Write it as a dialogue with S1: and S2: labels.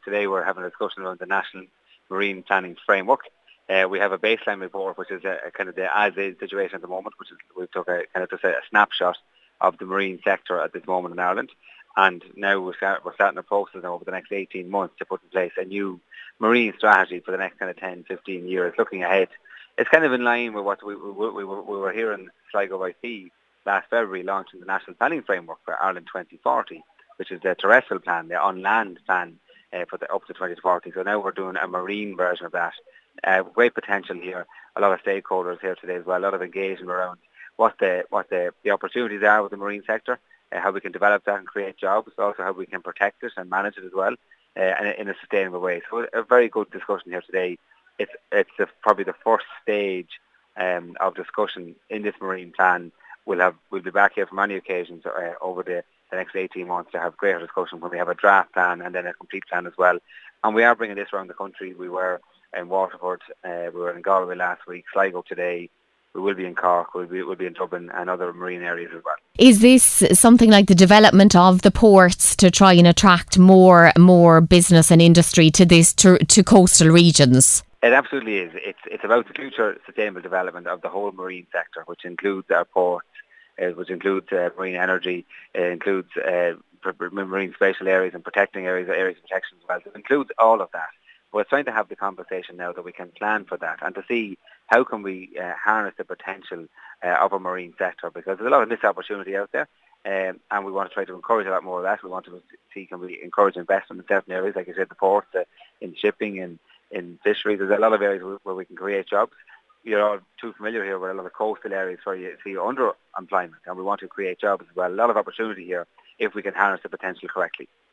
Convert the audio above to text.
S1: today we're having a discussion around the National Marine Planning Framework. We have a baseline report, which is a kind of the as-is situation at the moment, which is we took a kind of just a snapshot of the marine sector at this moment in Ireland. And now we're starting a process over the next 18 months to put in place a new marine strategy for the next kind of 10, 15 years, looking ahead. It's kind of in line with what we were hearing in Sligo by Sea last February, launching the National Planning Framework for Ireland 2040, which is the terrestrial plan, the on-land plan for the up to 2040. So now we're doing a marine version of that. Great potential here. A lot of stakeholders here today as well. A lot of engagement around what the opportunities are with the marine sector, how we can develop that and create jobs, also how we can protect it and manage it as well, and in a sustainable way. So a very good discussion here today. It's probably the first stage of discussion in this marine plan. We'll be back here for many occasions over the next 18 months to have greater discussion when we have a draft plan and then a complete plan as well. And we are bringing this around the country. We were in Waterford, we were in Galway last week, Sligo today. We will be in Cork, we'll be in Dublin and other marine areas as well.
S2: Is this something like the development of the ports to try and attract more business and industry to to coastal regions?
S1: It absolutely is. It's about the future sustainable development of the whole marine sector, which includes our ports, which includes marine energy, includes marine spatial areas and protecting areas of protection as well. So it includes all of that. We're trying to have the conversation now that we can plan for that and to see how can we harness the potential of a marine sector, because there's a lot of missed opportunity out there, and we want to try to encourage a lot more of that. We want to see can we encourage investment in certain areas, like I said, the ports, in shipping, in fisheries. There's a lot of areas where we can create jobs. You're all too familiar here with a lot of coastal areas where you see underemployment, and we want to create jobs as well. A lot of opportunity here if we can harness the potential correctly.